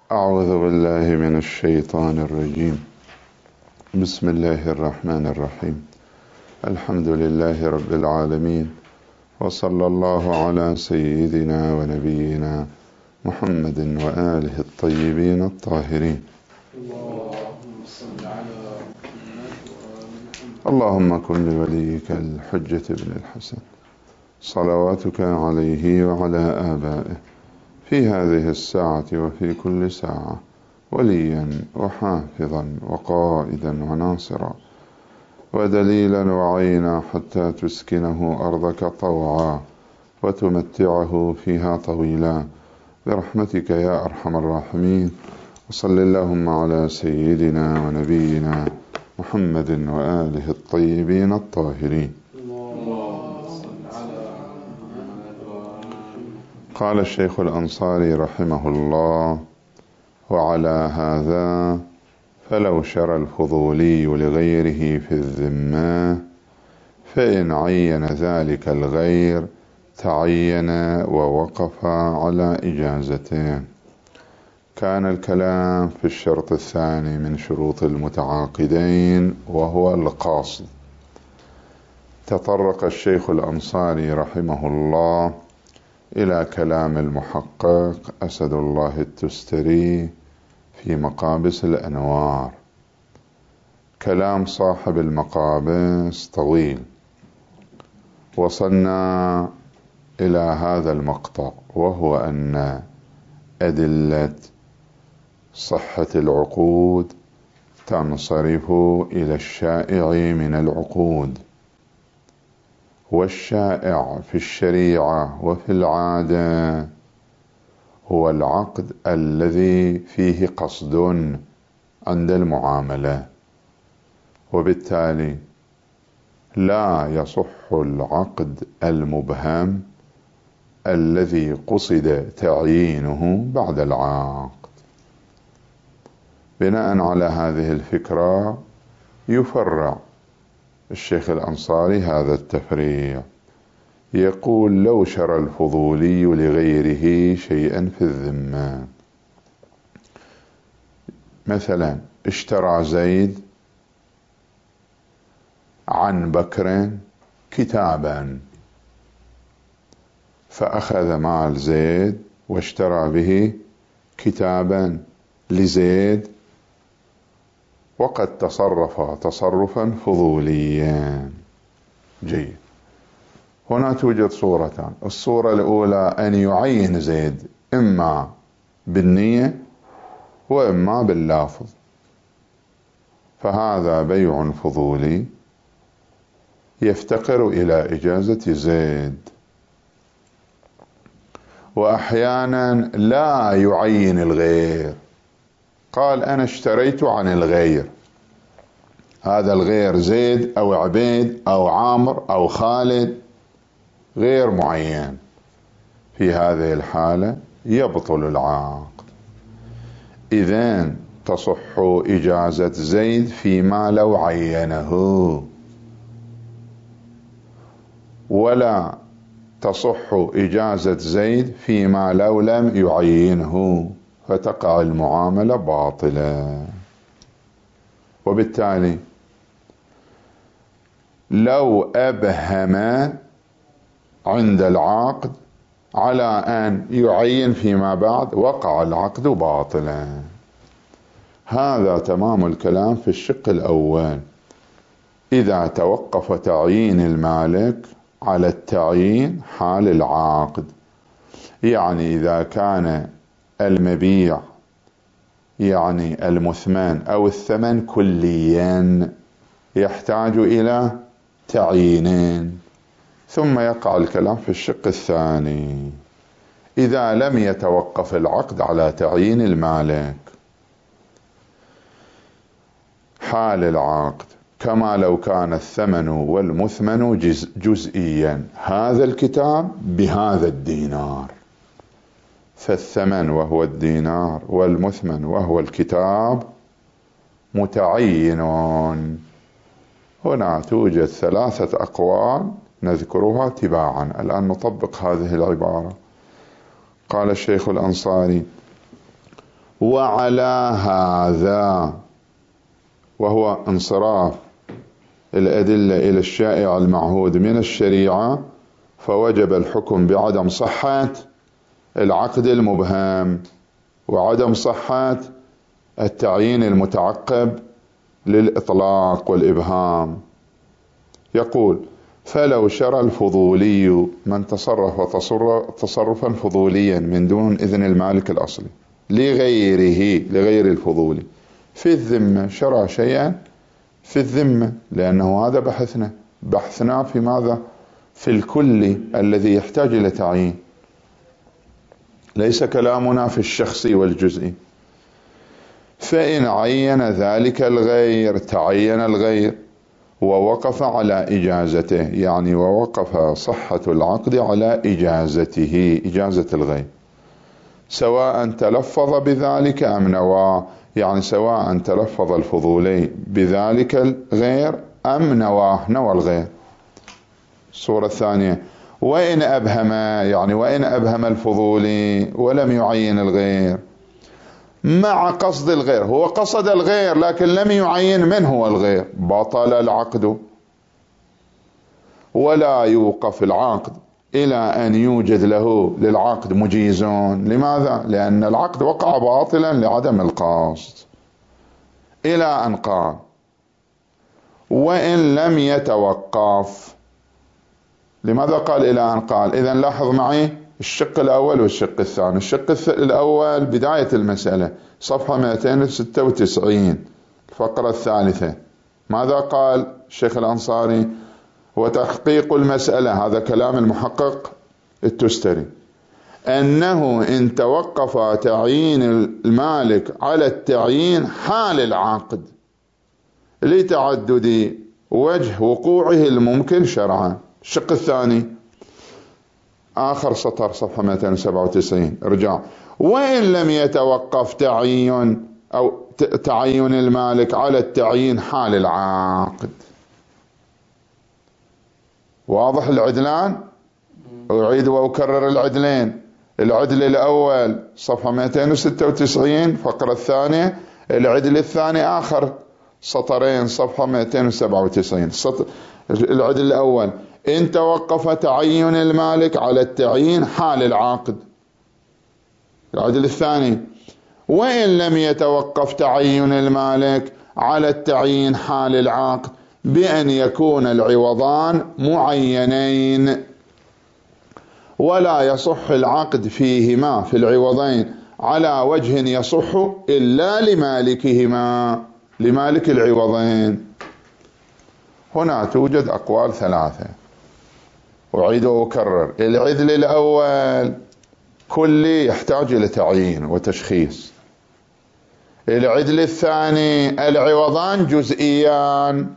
أعوذ بالله من الشيطان الرجيم. بسم الله الرحمن الرحيم. الحمد لله رب العالمين، وصلى الله على سيدنا ونبينا محمد وآله الطيبين الطاهرين. اللهم كن لوليك الحجة بن الحسن صلواتك عليه وعلى آبائه في هذه الساعة وفي كل ساعة وليا وحافظا وقائدا وناصرا ودليلا وعينا، حتى تسكنه أرضك طوعا وتمتعه فيها طويلا برحمتك يا أرحم الراحمين. وصل اللهم على سيدنا ونبينا محمد وآله الطيبين الطاهرين. قال الشيخ الأنصاري رحمه الله: وعلى هذا فلو شرى الفضولي لغيره في الذمة، فإن عين ذلك الغير تعين ووقف على إجازته. كان الكلام في الشرط الثاني من شروط المتعاقدين، وهو القاصد. تطرق الشيخ الأنصاري رحمه الله إلى كلام المحقق أسد الله التستري في مقابس الأنوار. كلام صاحب المقابس طويل، وصلنا إلى هذا المقطع، وهو أن أدلة صحة العقود تنصرف إلى الشائع من العقود. والشائع في الشريعة وفي العادة هو العقد الذي فيه قصد عند المعاملة، وبالتالي لا يصح العقد المبهم الذي قصد تعيينه بعد العقد. بناء على هذه الفكرة يفرع الشيخ الأنصاري هذا التفريع، يقول: لو شرى الفضولي لغيره شيئا في الذمة، مثلا اشترى زيد عن بكر كتابا، فأخذ مال زيد واشترى به كتابا لزيد، وقد تصرف تصرفا فضوليا. جيد. هنا توجد صورتان: الصورة الأولى أن يعين زيد إما بالنية وإما باللافظ، فهذا بيع فضولي يفتقر إلى إجازة زيد. وأحيانا لا يعين الغير، قال: أنا اشتريت عن الغير، هذا الغير زيد أو عبيد أو عامر أو خالد، غير معين. في هذه الحالة يبطل العقد. إذن تصح إجازة زيد فيما لو عينه، ولا تصح إجازة زيد فيما لو لم يعينه، فتقع المعاملة باطلة. وبالتالي لو أبهم عند العقد على أن يعين فيما بعد، وقع العقد باطلا. هذا تمام الكلام في الشق الأول. إذا توقف تعيين المالك على التعيين حال العقد، يعني إذا كان المبيع يعني المثمن أو الثمن كليا يحتاج إلى تعيين، ثم يقع الكلام في الشق الثاني إذا لم يتوقف العقد على تعيين المالك حال العقد، كما لو كان الثمن والمثمن جزئيا، هذا الكتاب بهذا الدينار، فالثمن وهو الدينار والمثمن وهو الكتاب متعينون. هنا توجد 3 أقوال نذكرها تباعا. الآن نطبق هذه العبارة. قال الشيخ الأنصاري: وعلى هذا، وهو انصراف الأدلة إلى الشائع المعهود من الشريعة، فوجب الحكم بعدم صحة العقد المبهم وعدم صحة التعيين المتعقب للإطلاق والإبهام. يقول: فلو شرى الفضولي من تصرف تصرفا فضوليا من دون إذن المالك الأصلي لغير الفضولي في الذمة، شرى شيئا في الذمة، لأنه هذا بحثنا في ماذا؟ في الكل الذي يحتاج إلى تعيين، ليس كلامنا في الشخصي والجزئي. فإن عين ذلك الغير، تعين الغير ووقف على إجازته، يعني ووقف صحة العقد على إجازته، إجازة الغير، سواء تلفظ بذلك أم نوى، يعني سواء تلفظ الفضولي بذلك الغير أم نوى الغير. الصورة الثانية: وإن أبهم، يعني وإن أبهم الفضولي ولم يعين الغير مع قصد الغير، هو قصد الغير لكن لم يعين من هو الغير، بطل العقد، ولا يوقف العقد إلى أن يوجد له للعقد مجيزون. لماذا؟ لأن العقد وقع باطلا لعدم القصد، إلى أن قال: وإن لم يتوقف. لماذا قال إلى أن قال؟ إذن لاحظ معي الشق الأول والشق الثاني. الشق الأول بداية المسألة، صفحة 296، الفقرة الثالثة. ماذا قال الشيخ الأنصاري؟ وتحقيق المسألة، هذا كلام المحقق التستري، أنه إن توقف تعيين المالك على التعيين حال العقد لتعدد وجه وقوعه الممكن شرعا. الشق الثاني آخر سطر، صفحة 297، ارجع: وإن لم يتوقف تعين المالك على التعيين حال العقد. واضح العدلان؟ أعيد وأكرر العدلين. العدل الأول صفحة 296 فقرة الثانية، العدل الثاني آخر سطرين صفحة 297. العدل الأول: إن توقف تعين المالك على التعيين حال العقد. العدل الثاني: وإن لم يتوقف تعين المالك على التعيين حال العقد بأن يكون العوضان معينين ولا يصح العقد فيهما في العوضين على وجه يصح إلا لمالكهما، لمالك العوضين. هنا توجد أقوال ثلاثة، أعيد وأكرر. العدل الأول كلي يحتاج إلى تعيين وتشخيص. العدل الثاني العوضان جزئيان.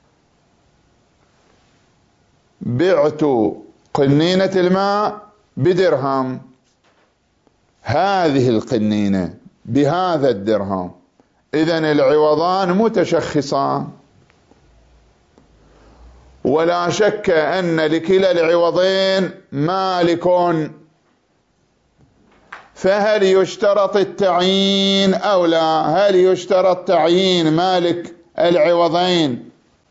بعت قنينة الماء بدرهم، هذه القنينة بهذا الدرهم، إذن العوضان متشخصان، ولا شك أن لكلا العوضين مالك. فهل يشترط التعيين أو لا؟ هل يشترط تعيين مالك العوضين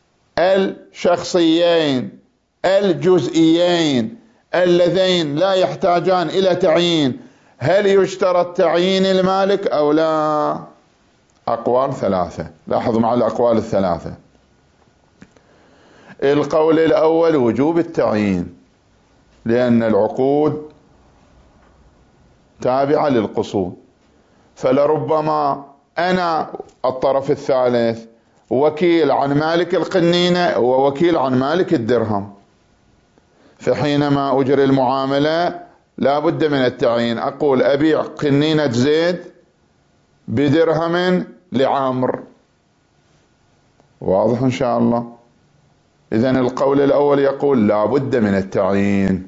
الشخصيين الجزئيين اللذين لا يحتاجان إلى تعيين، هل يشترط تعيين المالك أو لا؟ أقوال ثلاثة. لاحظوا مع الأقوال الثلاثة. القول الأول وجوب التعيين، لأن العقود تابعة للقصود، فلربما أنا الطرف الثالث وكيل عن مالك القنينة ووكيل عن مالك الدرهم، فحينما أجري المعاملة لا بد من التعيين. أقول أبيع قنينة زيد بدرهم لعامر. واضح إن شاء الله؟ إذن القول الأول يقول لا بد من التعيين.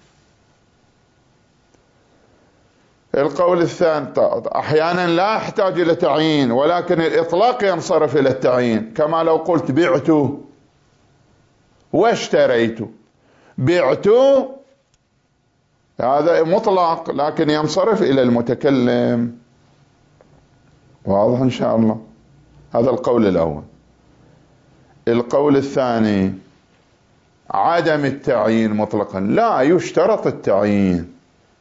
القول الثاني أحيانا لا أحتاج إلى تعيين، ولكن الإطلاق ينصرف إلى التعيين، كما لو قلت بعت واشتريت. بعت هذا مطلق لكن ينصرف إلى المتكلم. واضح إن شاء الله. هذا القول الأول. القول الثاني عدم التعيين مطلقا، لا يشترط التعيين،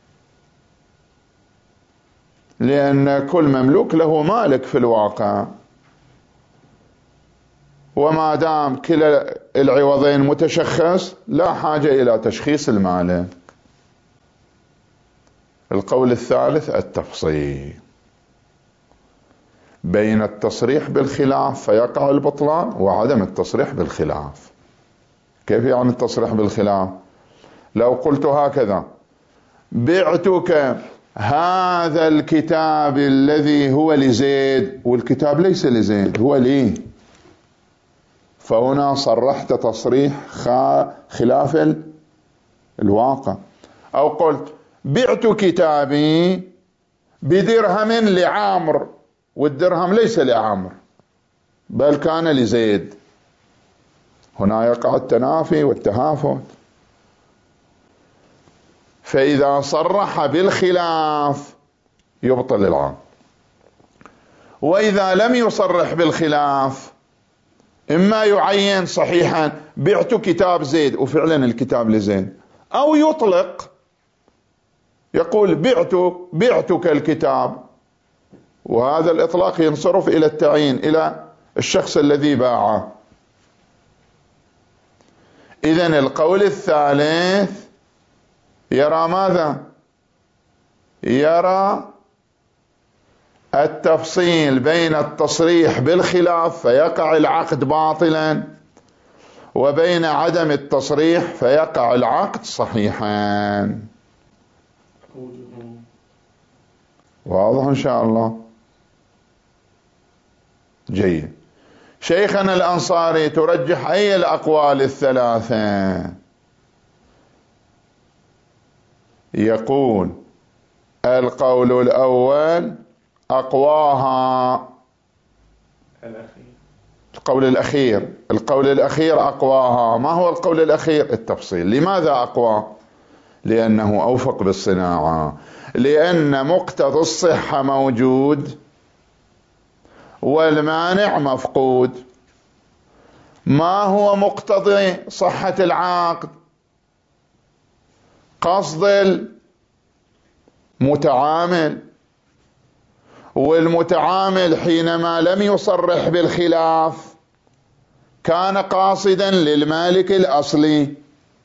لأن كل مملوك له مالك في الواقع، وما دام كلا العوضين متشخص لا حاجة إلى تشخيص المالك. القول الثالث التفصيل بين التصريح بالخلاف فيقع البطلان وعدم التصريح بالخلاف. كيف يعني التصريح بالخلاف؟ لو قلت هكذا: بعتك هذا الكتاب الذي هو لزيد، والكتاب ليس لزيد هو لي، فهنا صرحت تصريح خلاف الواقع. أو قلت: بعت كتابي بدرهم لعامر، والدرهم ليس لعامر بل كان لزيد، هنا يقع التنافي والتهافت. فإذا صرح بالخلاف يبطل العقد، وإذا لم يصرح بالخلاف إما يعين صحيحا بعت كتاب زيد وفعلا الكتاب لزيد، أو يطلق يقول بعتك الكتاب، وهذا الإطلاق ينصرف إلى التعيين إلى الشخص الذي باعه. إذن القول الثالث يرى ماذا؟ يرى التفصيل بين التصريح بالخلاف فيقع العقد باطلا، وبين عدم التصريح فيقع العقد صحيحا. واضح إن شاء الله؟ جيد. شيخنا الأنصاري ترجح أي الأقوال الثلاثة؟ يقول: القول الأول أقواها. القول الأخير أقواها. ما هو القول الأخير؟ التفصيل. لماذا أقوى؟ لأنه أوفق بالصناعة، لأن مقتضى الصحة موجود والمانع مفقود. ما هو مقتضي صحة العقد؟ قصد المتعامل، والمتعامل حينما لم يصرح بالخلاف كان قاصدا للمالك الأصلي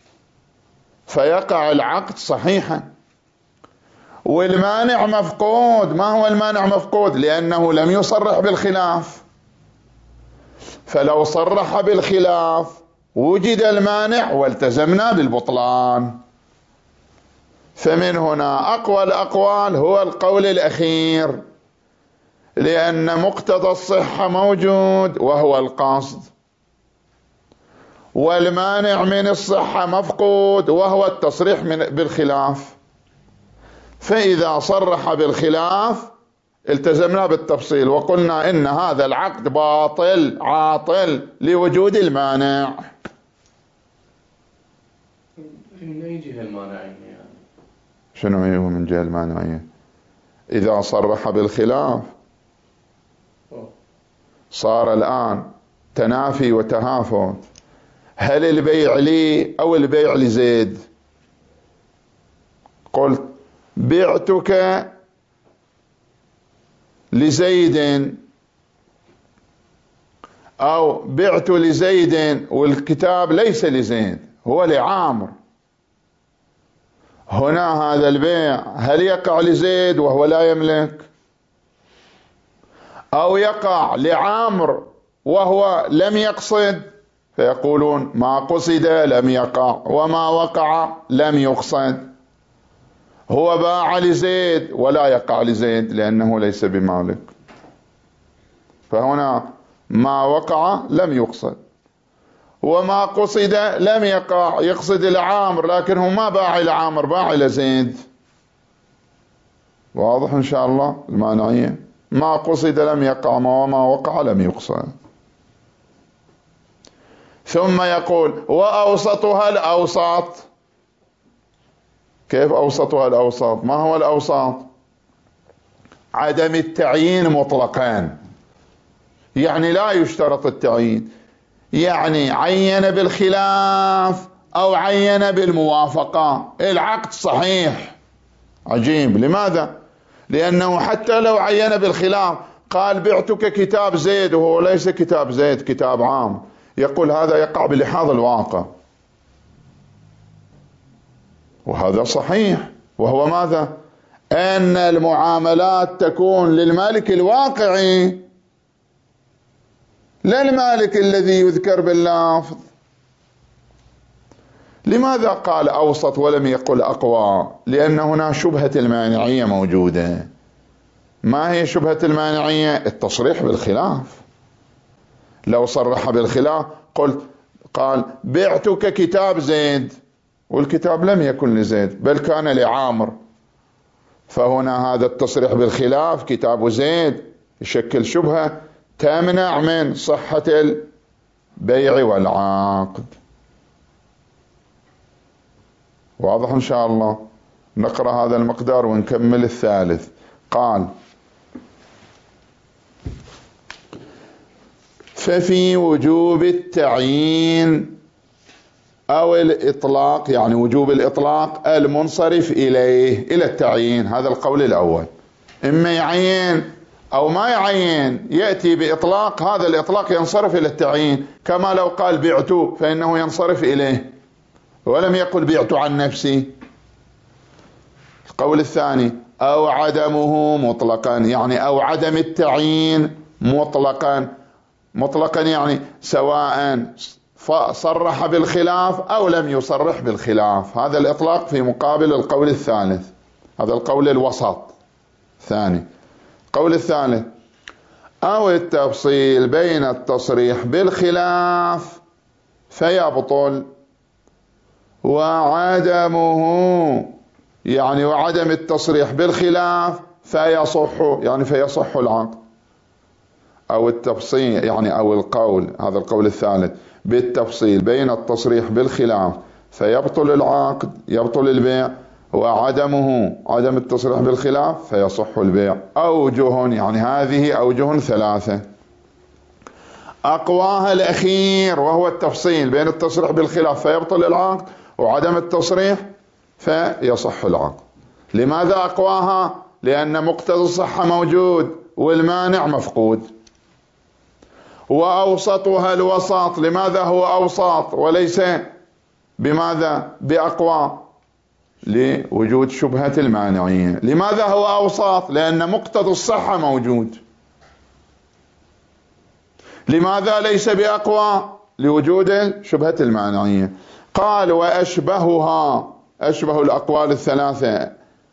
فيقع العقد صحيحا. والمانع مفقود. ما هو المانع مفقود؟ لأنه لم يصرح بالخلاف، فلو صرح بالخلاف وجد المانع والتزمنا بالبطلان. فمن هنا أقوى الأقوال هو القول الأخير، لأن مقتضى الصحة موجود وهو القصد، والمانع من الصحة مفقود وهو التصريح بالخلاف. فإذا صرح بالخلاف التزمنا بالتفصيل وقلنا إن هذا العقد باطل عاطل لوجود المانع. من أي جهة المانعية يعني؟ شنو هي من جهة المانعية؟ إذا صرح بالخلاف صار الآن تنافي وتهافت. هل البيع لي أو البيع لزيد؟ قلت بعتك لزيد أو بعت لزيد والكتاب ليس لزيد هو لعامر. هنا هذا البيع هل يقع لزيد وهو لا يملك، أو يقع لعامر وهو لم يقصد؟ فيقولون ما قصد لم يقع، وما وقع لم يقصد. هو باع لزيد ولا يقع لزيد لأنه ليس بمالك، فهنا ما وقع لم يقصد، وما قصد لم يقع يقصد العامر لكنه ما باع العامر باع لزيد. واضح إن شاء الله المعنى؟ ما قصد لم يقع وما وقع لم يقصد. ثم يقول وأوسطها الأوسط. كيف أوسطها الأوسط؟ ما هو الأوسط؟ عدم التعيين مطلقا، يعني لا يشترط التعيين، يعني عين بالخلاف أو عين بالموافقة العقد صحيح. عجيب، لماذا؟ لأنه حتى لو عين بالخلاف قال بعتك كتاب زيد وهو ليس كتاب زيد، كتاب عام، يقول هذا يقع بلحاظ الواقع، وهذا صحيح. وهو ماذا؟ أن المعاملات تكون للمالك الواقعي لا المالك الذي يذكر باللفظ. لماذا قال أوسط ولم يقل أقوى؟ لأن هنا شبهة المانعية موجودة. ما هي شبهة المانعية؟ التصريح بالخلاف. لو صرح بالخلاف قال بعتك كتاب زيد، والكتاب لم يكن لزيد بل كان لعامر، فهنا هذا التصريح بالخلاف كتاب زيد يشكل شبهة تمنع من صحة البيع والعقد. واضح إن شاء الله؟ نقرأ هذا المقدار ونكمل الثالث. قال ففي وجوب التعيين أو الإطلاق، يعني وجوب الإطلاق المنصرف إليه إلى التعيين، هذا القول الأول، إما يعين أو ما يعين يأتي بإطلاق، هذا الإطلاق ينصرف إلى التعيين، كما لو قال بعت فإنه ينصرف إليه ولم يقل بعت عن نفسي. القول الثاني أو عدمه مطلقا، يعني أو عدم التعيين مطلقا. مطلقا يعني سواء صرح بالخلاف أو لم يصرح بالخلاف، هذا الإطلاق في مقابل القول الثالث، هذا القول الوسط ثاني. القول الثالث أو التفصيل بين التصريح بالخلاف فيبطل، وعدمه يعني وعدم التصريح بالخلاف فيصح، يعني فيصح العقد. أو التفصيل يعني أو القول، هذا القول الثالث، بالتفصيل بين التصريح بالخلاف فيبطل العقد، يبطل البيع، وعدمه عدم التصريح بالخلاف فيصح البيع. أوجه، يعني هذه أوجه ثلاثة، أقواها الأخير وهو التفصيل بين التصريح بالخلاف فيبطل العقد وعدم التصريح فيصح العقد. لماذا أقواها؟ لأن مقتضى الصحة موجود والمانع مفقود. وأوسطها الوسط. لماذا هو أوسط وليس بماذا؟ بأقوى؟ لوجود شبهة المانعية. لماذا هو أوسط؟ لأن مقتضى الصحة موجود. لماذا ليس بأقوى؟ لوجود شبهة المانعية. قال وأشبهها، أشبه الأقوال الثلاثة،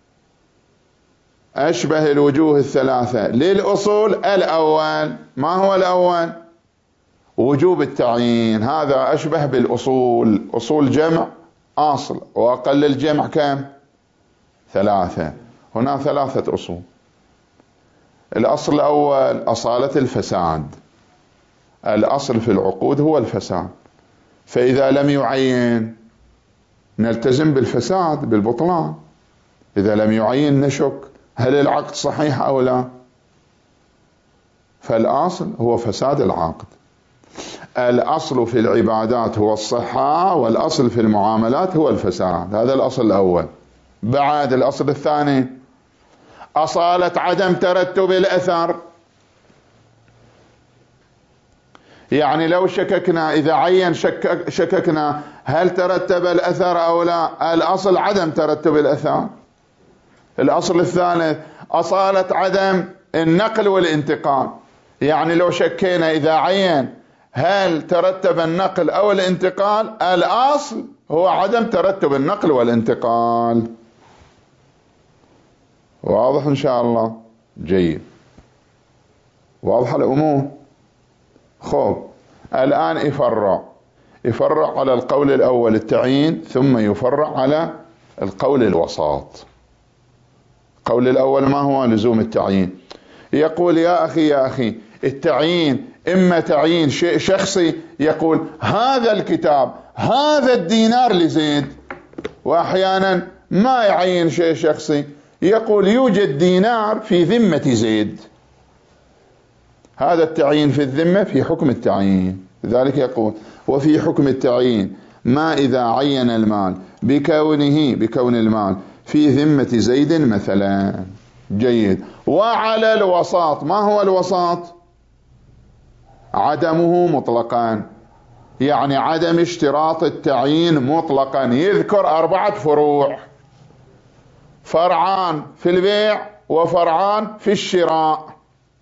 أشبه الوجوه الثلاثة للأصول الأول. ما هو الأول؟ وجوب التعيين، هذا أشبه بالأصول. أصول جمع أصل، وأقل الجمع كم؟ ثلاثة. هنا ثلاثة أصول. الأصل الأول أصالة الفساد، الأصل في العقود هو الفساد، فإذا لم يعين نلتزم بالفساد بالبطلان، إذا لم يعين نشك هل العقد صحيح أو لا. فالأصل هو فساد العقد. الأصل في العبادات هو الصحة، والأصل في المعاملات هو الفساد، هذا الأصل الأول. بعد الأصل الثاني أصالة عدم ترتب الأثر، يعني لو شككنا إذا عين شككنا هل ترتب الأثر أو لا، الأصل عدم ترتب الأثر. الأصل الثالث أصالة عدم النقل والانتقال، يعني لو شكينا إذا عين هل ترتب النقل أو الانتقال، الأصل هو عدم ترتب النقل والانتقال. واضح إن شاء الله؟ جيد، واضح الأمور. خب الآن يفرع على القول الأول التعيين، ثم يفرع على القول الوسط. القول الأول ما هو؟ لزوم التعيين. يقول يا أخي التعيين إما تعيين شيء شخصي، يقول هذا الكتاب هذا الدينار لزيد، وأحيانا ما يعين شيء شخصي، يقول يوجد دينار في ذمة زيد، هذا التعيين في الذمة في حكم التعيين. لذلك يقول وفي حكم التعيين ما إذا عين المال بكون المال في ذمة زيد مثلا. جيد. وعلى الوساط، ما هو الوساط؟ عدمه مطلقا، يعني عدم اشتراط التعيين مطلقا. يذكر 4 فروع، فرعان في البيع وفرعان في الشراء.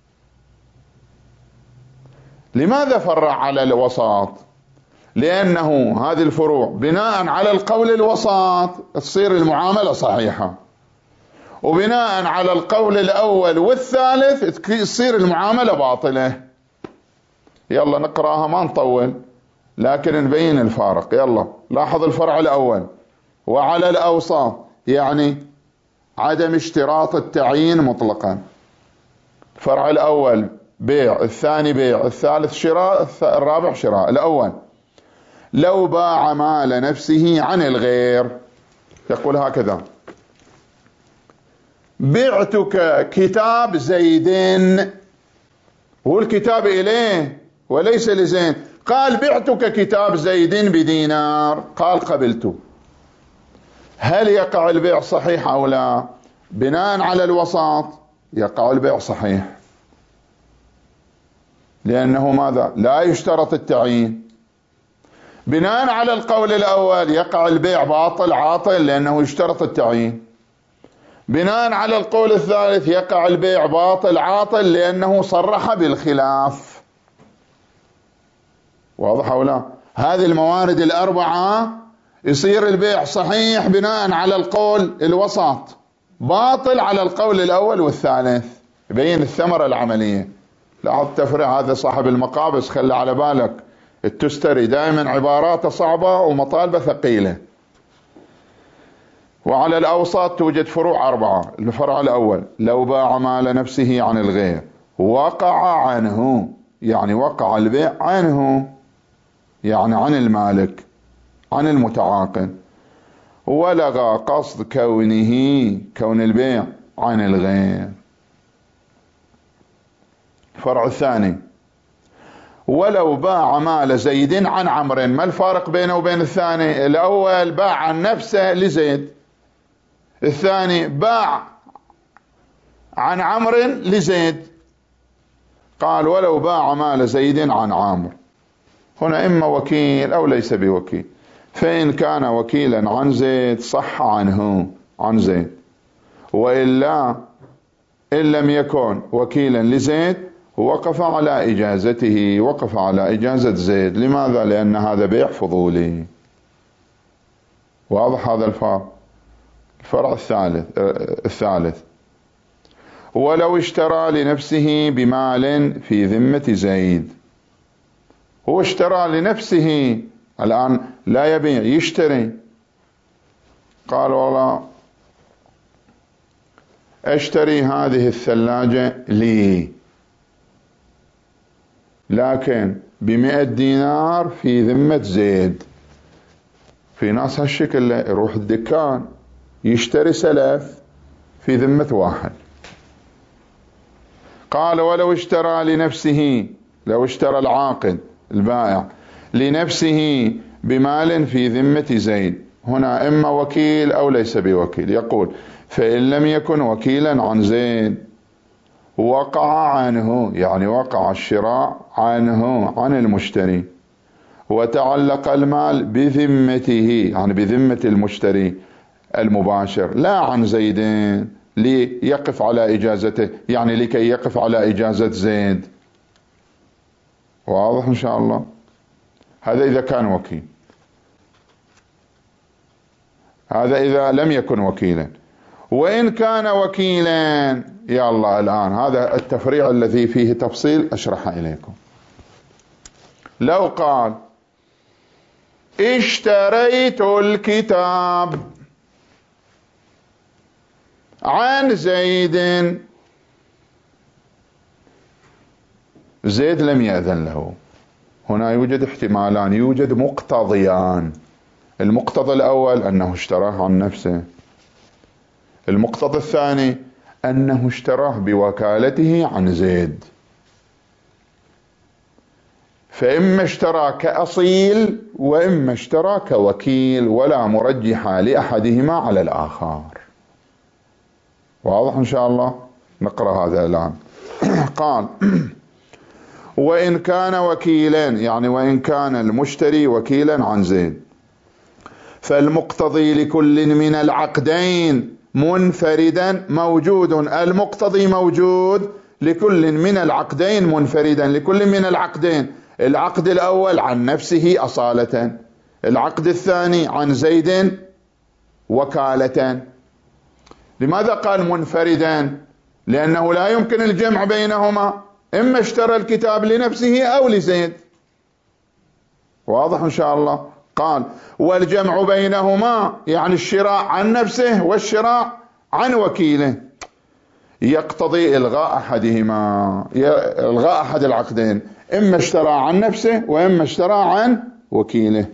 لماذا فرع على الوساط؟ لأنه هذه الفروع بناء على القول الوساط تصير المعاملة صحيحة، وبناء على القول الأول والثالث تصير المعاملة باطلة. يلا نقرأها ما نطول لكن نبين الفارق. يلا لاحظ الفرع الأول وعلى الأوساط، يعني عدم اشتراط التعيين مطلقا. الفرع الأول بيع، الثاني بيع، الثالث شراء، الرابع شراء. الأول لو باع مال نفسه عن الغير، يقول هكذا: بعتك كتاب زيد، والكتاب إليه وليس لزيد. قال بعتك كتاب زيد بدينار، قال قبلت. هل يقع البيع صحيح أو لا؟ بناء على الوساط يقع البيع صحيح، لأنه ماذا؟ لا يشترط التعيين. بناء على القول الأول يقع البيع باطل عاطل لأنه يشترط التعيين. بناء على القول الثالث يقع البيع باطل عاطل لأنه صرح بالخلاف. واضح أو لا؟ هذه الموارد ال4 يصير البيع صحيح بناء على القول الوسط، باطل على القول الأول والثالث. يبين الثمرة العملية. لاحظ التفريع، هذا صاحب المقابس خلي على بالك، التستري دائما عباراته صعبة ومطالبة ثقيلة. وعلى الأوساط توجد فروع 4. الفرع الأول لو باع مال نفسه عن الغير وقع عنه، يعني وقع البيع عنه، يعني عن المالك، عن المتعاقد، ولغى قصد كون البيع عن الغير. الفرع الثاني ولو باع مال زيد عن عمرو. ما الفارق بينه وبين الثاني؟ الأول باع عن نفسه لزيد، الثاني باع عن عمرو لزيد. قال ولو باع مال زيد عن عمرو، هنا إما وكيل أو ليس بوكيل. فإن كان وكيلا عن زيد صح عنه عن زيد، وإلا إن لم يكن وكيلا لزيد وقف على إجازته، وقف على إجازة زيد. لماذا؟ لأن هذا بيع فضولي. واضح هذا الفرق؟ الفرع الثالث ولو اشترى لنفسه بمال في ذمة زيد. هو اشترى لنفسه الآن، لا يبيع، يشتري. قال والله اشتري هذه الثلاجة لي لكن ب100 دينار في ذمة زيد. في ناس هالشكل يروح الدكان يشتري سلف في ذمة واحد. قال ولو اشترى لنفسه، لو اشترى العاقد البائع لنفسه بمال في ذمة زيد، هنا إما وكيل أو ليس بوكيل. يقول فإن لم يكن وكيلا عن زيد وقع عنه، يعني وقع الشراء عنه عن المشتري، وتعلق المال بذمته، يعني بذمة المشتري المباشر لا عن زيد، ليقف على إجازته، يعني لكي يقف على إجازة زيد. واضح إن شاء الله؟ هذا إذا كان وكيل. هذا إذا لم يكن وكيلا. وإن كان وكيلا، يلا الآن هذا التفريع الذي فيه تفصيل أشرح إليكم. لو قال اشتريت الكتاب عن زيد، زيد لم يأذن له. هنا يوجد احتمالان، يوجد مقتضيان. المقتضى الأول أنه اشتراه عن نفسه، المقتضى الثاني أنه اشتراه بوكالته عن زيد، فإما اشترى كأصيل وإما اشترى كوكيل، ولا مرجح لأحدهما على الآخر. واضح إن شاء الله؟ نقرأ هذا الآن. قال: وإن كان وكيلا، يعني وإن كان المشتري وكيلا عن زيد، فالمقتضي لكل من العقدين منفردا موجود. المقتضي موجود لكل من العقدين منفردا، لكل من العقدين. العقد الأول عن نفسه أصالة، العقد الثاني عن زيد وكالة. لماذا قال منفردا؟ لأنه لا يمكن الجمع بينهما، إما اشترى الكتاب لنفسه أو لزيد. واضح إن شاء الله؟ قال: والجمع بينهما يعني الشراء عن نفسه والشراء عن وكيله يقتضي إلغاء أحدهما، إلغاء أحد العقدين، إما اشترى عن نفسه وإما اشترى عن وكيله.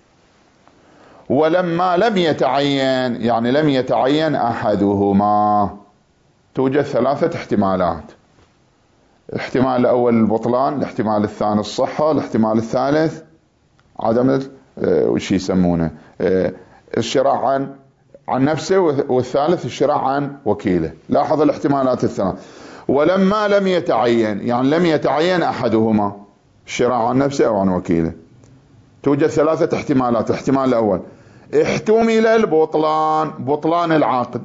ولما لم يتعين، يعني لم يتعين أحدهما، توجد ثلاثة احتمالات: الاحتمال الأول البطلان، الاحتمال الثاني الصحة، الاحتمال الثالث عدم وش يسمونه الشراء عن نفسه، والثالث الشراء عن وكيله. لاحظ الاحتمالات الثلاث. ولما لم يتعين، يعني لم يتعين أحدهما، الشراء عن نفسه أو عن وكيله، توجد ثلاثة احتمالات. الاحتمال الأول: احتمل البطلان، بطلان العقد،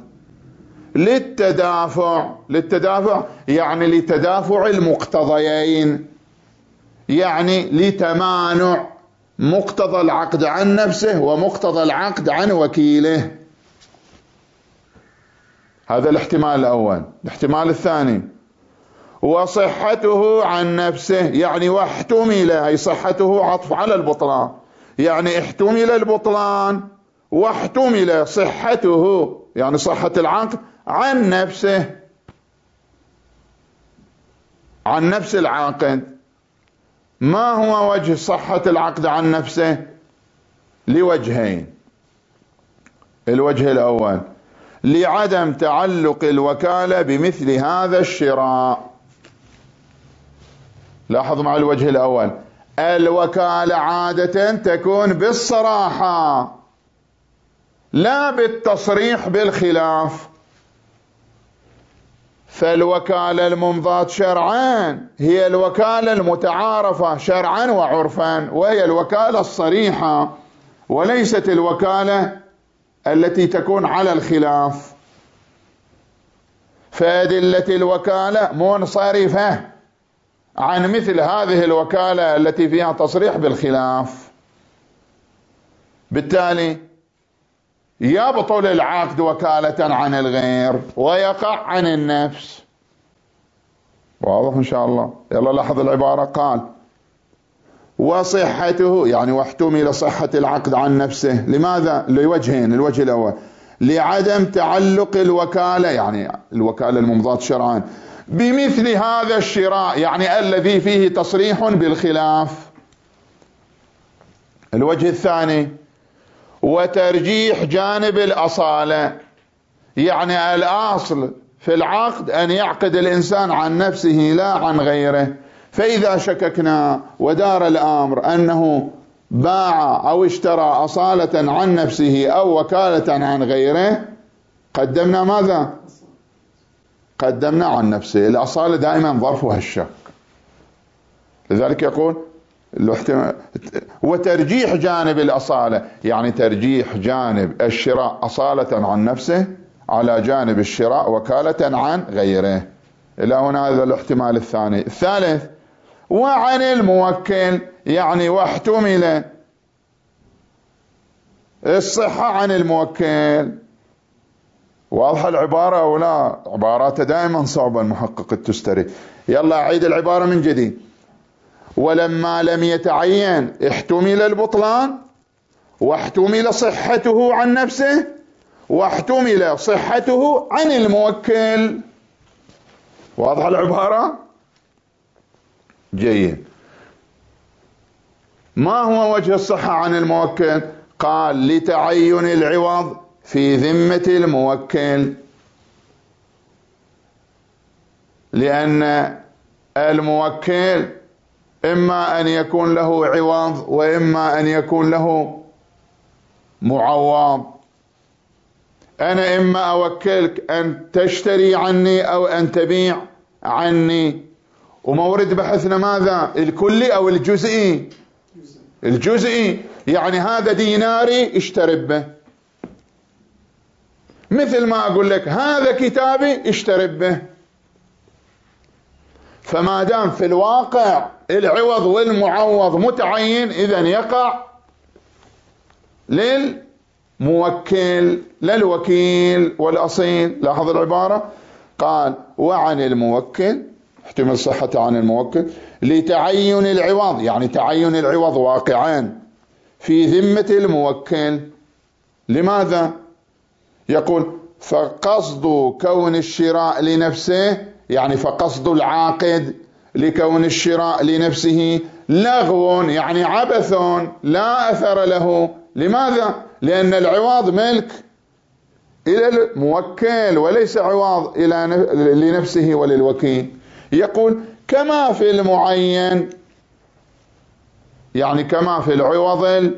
للتدافع يعني لتدافع المقتضيين، يعني لتمانع مقتضى العقد عن نفسه ومقتضى العقد عن وكيله. هذا الاحتمال الأول. الاحتمال الثاني: وصحته عن نفسه، يعني واحتمل، أي صحته عطف على البطلان، يعني احتمل البطلان واحتمل صحته، يعني صحة العقد عن نفسه، عن نفس العاقد. ما هو وجه صحة العقد عن نفسه؟ لوجهين. الوجه الأول: لعدم تعلق الوكالة بمثل هذا الشراء. لاحظوا مع الوجه الأول، الوكالة عادة تكون بالصراحة لا بالتصريح بالخلاف، فالوكالة الممضاة شرعا هي الوكالة المتعارفة شرعا وعرفا، وهي الوكالة الصريحة، وليست الوكالة التي تكون على الخلاف. فأدلة الوكالة منصرفة عن مثل هذه الوكالة التي فيها تصريح بالخلاف. بالتالي يبطل العقد وكالة عن الغير ويقع عن النفس. واضح إن شاء الله؟ يلا لاحظ العبارة. قال: وصحته، يعني واحتمل صحة العقد عن نفسه. لماذا؟ لوجهين. الوجه الأول: لعدم تعلق الوكالة، يعني الوكالة الممضاة شرعا، بمثل هذا الشراء، يعني الذي فيه تصريح بالخلاف. الوجه الثاني: وترجيح جانب الأصالة، يعني الأصل في العقد أن يعقد الإنسان عن نفسه لا عن غيره. فإذا شككنا ودار الأمر أنه باع أو اشترى أصالة عن نفسه أو وكالة عن غيره، قدمنا ماذا؟ قدمنا عن نفسه. الأصالة دائما ظرفها الشك، لذلك يقول وترجيح جانب الأصالة، يعني ترجيح جانب الشراء أصالة عن نفسه على جانب الشراء وكالة عن غيره. إلى هنا هذا الاحتمال الثاني. الثالث: وعن الموكل، يعني واحتمل الصحة عن الموكل. واضحة العبارة أو لا؟ عباراته دائما صعبة المحقق التستري. يلا أعيد العبارة من جديد. ولما لم يتعين احتمل البطلان واحتمل صحته عن نفسه واحتمل صحته عن الموكل. واضح العبارة؟ جيد. ما هو وجه الصحة عن الموكل؟ قال: لتعين العوض في ذمة الموكل. لأن الموكل إما أن يكون له عوض وإما أن يكون له معوض. أنا إما أوكلك أن تشتري عني أو أن تبيع عني. ومورد بحثنا ماذا؟ الكلي أو الجزئي؟ الجزئي. يعني هذا ديناري اشتري به، مثل ما أقول لك هذا كتابي اشتري به. فما دام في الواقع العوض والمعوض متعين، إذن يقع للموكل لا الوكيل والأصيل. لاحظ العبارة، قال وعن الموكل، احتمل صحته عن الموكل، لتعين العوض، يعني تعين العوض واقعان في ذمة الموكل. لماذا؟ يقول فقصد كون الشراء لنفسه، يعني فقصد العاقد لكون الشراء لنفسه لغو، يعني عبث لا أثر له. لماذا؟ لأن العوض ملك إلى الموكل وليس عوض لنفسه وللوكيل. يقول كما في المعين، يعني كما في العوض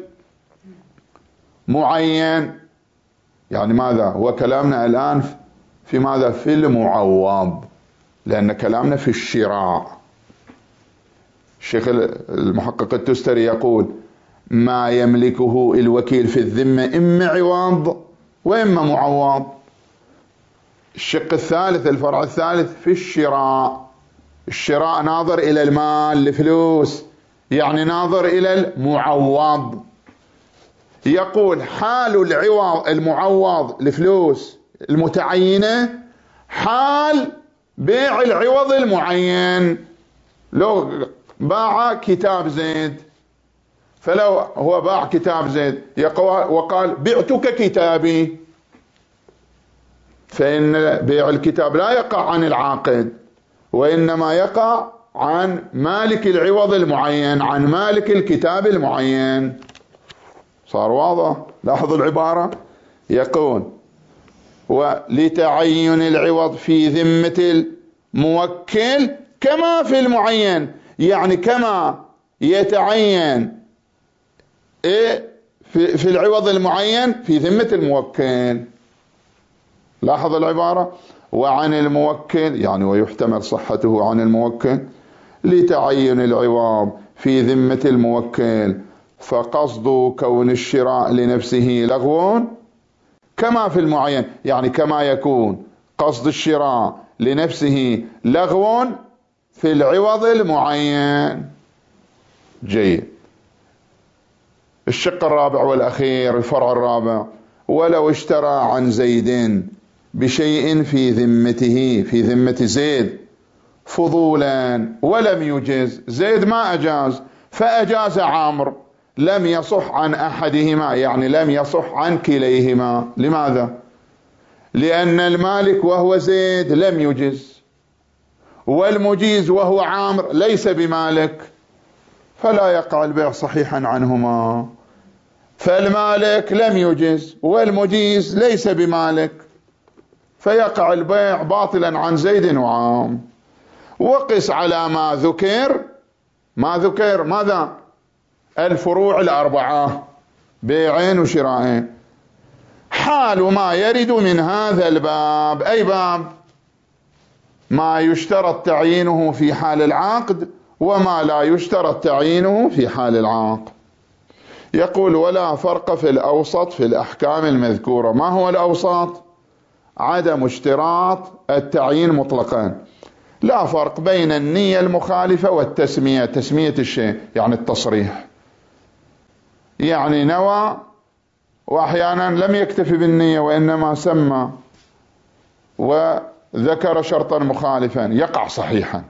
المعين. يعني ماذا؟ هو كلامنا الآن في ماذا؟ في المعوض، لأن كلامنا في الشراء. الشيخ المحقق التستري يقول ما يملكه الوكيل في الذمة إما عوض وإما معوض. الشق الثالث، الفرع الثالث، في الشراء. الشراء ناظر إلى المال، الفلوس، يعني ناظر إلى المعوض. يقول حال العوض المعوض الفلوس المتعينة حال بيع العوض المعين. لو باع كتاب زيد، فلو هو باع كتاب زيد وقال بعتك كتابي، فإن بيع الكتاب لا يقع عن العاقد، وإنما يقع عن مالك العوض المعين، عن مالك الكتاب المعين. صار واضح؟ لاحظوا العبارة، يقول ولتعين العوض في ذمة الموكل كما في المعين، يعني كما يتعين في العوض المعين في ذمة الموكل. لاحظ العبارة، وعن الموكل، يعني ويحتمل صحته عن الموكل، لتعين العوض في ذمة الموكل، فقصد كون الشراء لنفسه لغو كما في المعين، يعني كما يكون قصد الشراء لنفسه لغو في العوض المعين. جيد. الشق الرابع والأخير، الفرع الرابع، ولو اشترى عن زيد بشيء في ذمته، في ذمة زيد، فضولا ولم يجز، زيد ما أجاز فأجاز عمرو، لم يصح عن أحدهما، يعني لم يصح عن كليهما. لماذا؟ لأن المالك وهو زيد لم يجز، والمجيز وهو عامر ليس بمالك، فلا يقع البيع صحيحا عنهما. فالمالك لم يجز والمجيز ليس بمالك، فيقع البيع باطلا عن زيد وعامر. وقس على ما ذكر، ما ذكر ماذا؟ الفروع الأربعة، بيعين وشرائين. حال ما يرد من هذا الباب، أي باب؟ ما يشترط تعيينه في حال العقد وما لا يشترط تعيينه في حال العقد. يقول ولا فرق في الأوسط في الأحكام المذكورة. ما هو الأوسط؟ عدم اشتراط التعيين مطلقا. لا فرق بين النية المخالفة والتسمية، تسمية الشيء يعني التصريح، يعني نوى وأحيانا لم يكتفي بالنية وإنما سمى وذكر شرطا مخالفا، يقع صحيحا.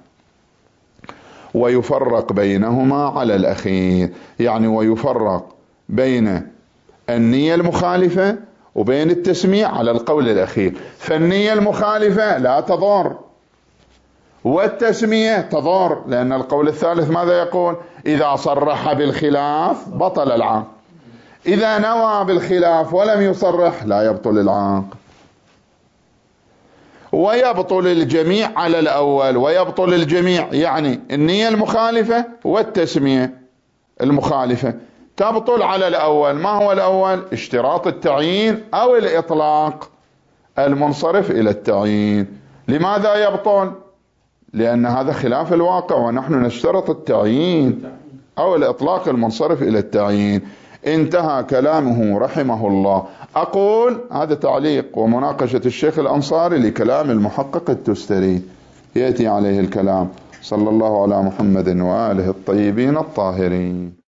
ويفرق بينهما على الأخير، يعني ويفرق بين النية المخالفة وبين التسمية على القول الأخير. فالنية المخالفة لا تضر، والتسمية تضر، لأن القول الثالث ماذا يقول؟ إذا صرح بالخلاف بطل العقد، إذا نوى بالخلاف ولم يصرح لا يبطل العقد. ويبطل الجميع على الأول. ويبطل الجميع يعني النية المخالفة والتسمية المخالفة تبطل على الأول. ما هو الأول؟ اشتراط التعيين أو الإطلاق المنصرف إلى التعيين. لماذا يبطل؟ لأن هذا خلاف الواقع، ونحن نشترط التعيين أو الإطلاق المنصرف إلى التعيين. انتهى كلامه رحمه الله. أقول هذا تعليق ومناقشة الشيخ الأنصاري لكلام المحقق التستري، يأتي عليه الكلام. صلى الله على محمد وآله الطيبين الطاهرين.